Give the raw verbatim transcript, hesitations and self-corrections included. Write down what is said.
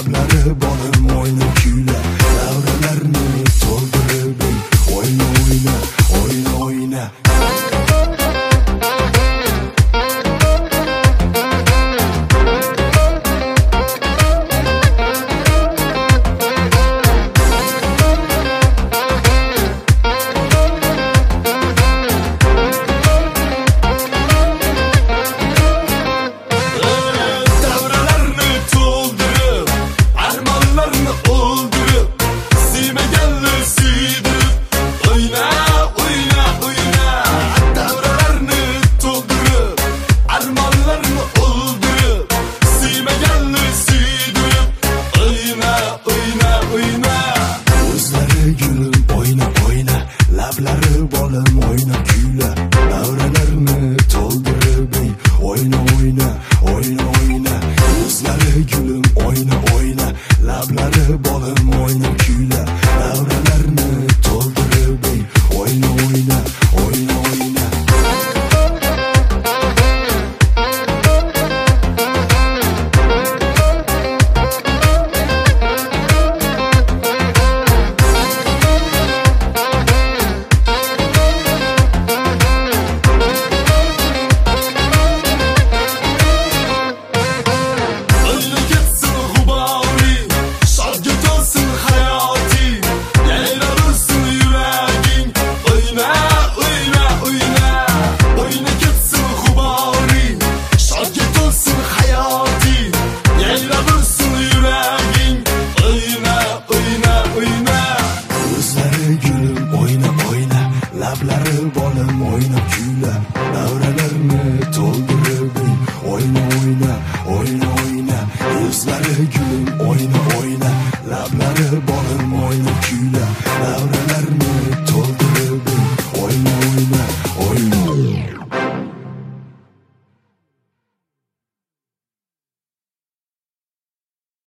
lablari bolim o'yna kuyla, davralarni to'ldirib ey, o'yna o'yna, o'yna o'yna. Lablari bolim o'yna kuyla, davralarni to'ldirib ey, o'yna o'yna, o'yna o'yna. Yuzlari gulim o'yna o'yna, lablari bolim o'yna kuyla, davralarni to'ldirib ey, o'yna o'yna, o'yna o'yna. Lablari bolim o'yna kuyla, davralarni to'ldirib ey, o'yna o'yna, o'yna o'yna. Yuzlari gulim o'yna o'yna, lablari bolim o'yna kuyla, davralarni